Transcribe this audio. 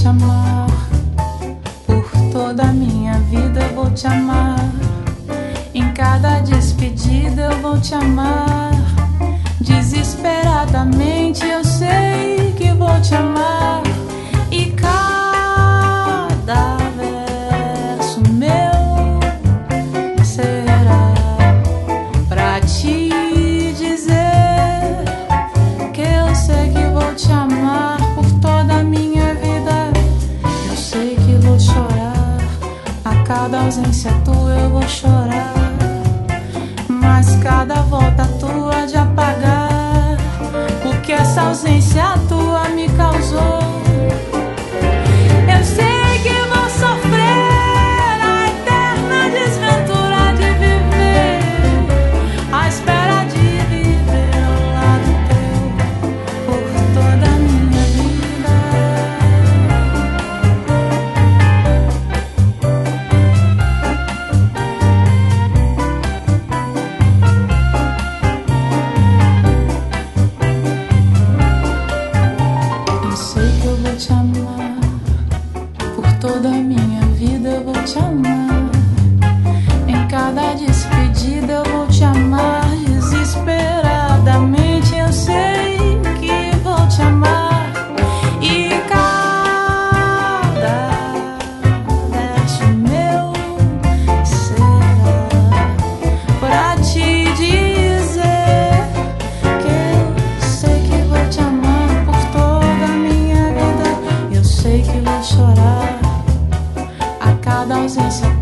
amar. Por toda a minha vida eu vou te amar. Em cada despedida eu vou te amar. Desesperadamente eu sei que vou te amar. E cada verso meu será pra te dizer que eu sei que vou te amar por toda a minha vida. Eu sei que vou chorar, a cada ausência tua eu vou chorar, mas cada volta tua de apagar o que essa ausência tua me causou. Eu sei que vou sofrer a eterna desventura de viver, à espera de viver ao lado teu por toda a minha vida. Eu sei que eu vou te amar, por toda a minha vida eu vou te amar. Em cada despedida eu vou te amar. Desesperadamente eu sei que vou te amar. E cada verso meu será pra te dizer que eu sei que vou te amar por toda a minha vida. Eu sei que vou chorar a cada ausência